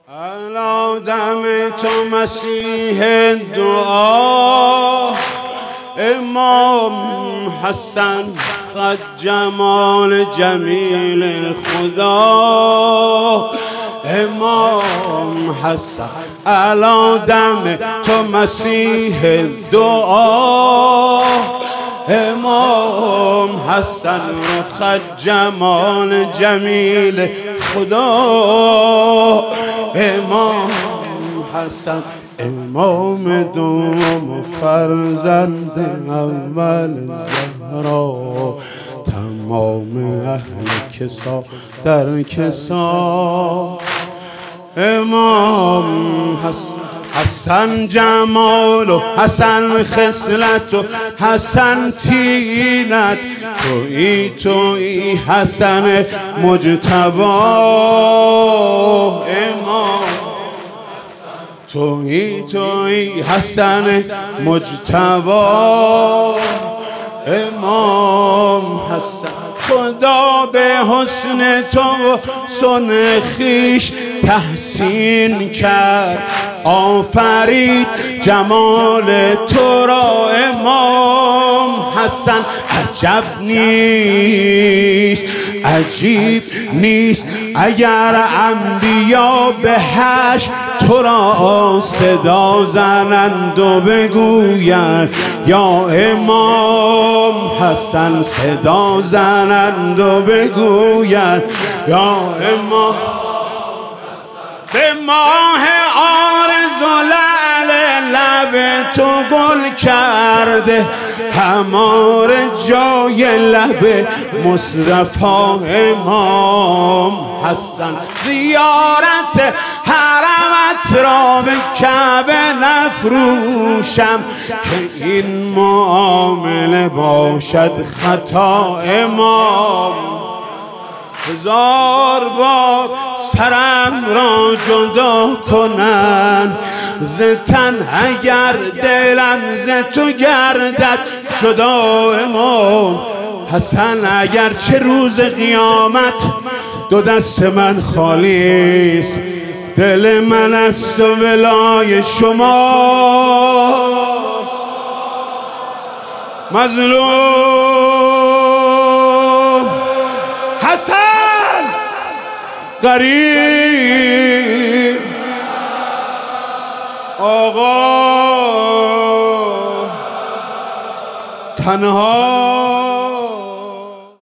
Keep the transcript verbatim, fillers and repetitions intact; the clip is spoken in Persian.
الادم تو مسیح دعا، امام حسن خد جمال جمیل خدا. امام حسن الادم تو مسیح دعا، امام حسن خد جمال جمیل خدا. امام حسن امام دوم فرزند اول زهرا، تمام اهل کسا در کسا. امام حسن حسن جمال و حسن خصلت و حسن تینت، تویی تویی حسن مجتبی. امام تویی تویی حسن مجتبی. امام حسن خدا به حسن تو و سن خویش تحسین کرد، آفرید جمال تو را. امام حسن عجب نیست عجیب نیست اگر انبیا به حشر تو را صدا زنند و بگویند یا امام حسن، صدا زنند و بگویند یا امام. به ماه عارض و لعل لب تو گل کرده، همار جای لب مصطفی. امام حسن زیارت حرمت را به کعبه نفروشم که این معامله باشد خطا. امام هزار بار سرم را جدا کنن ز تن، اگر دلم ز تو گردد جدا. امام حسن اگر چه روز قیامت دو دست من خالی است، دل من است و ولای شما. مظلوم حسن غریب آقا تنها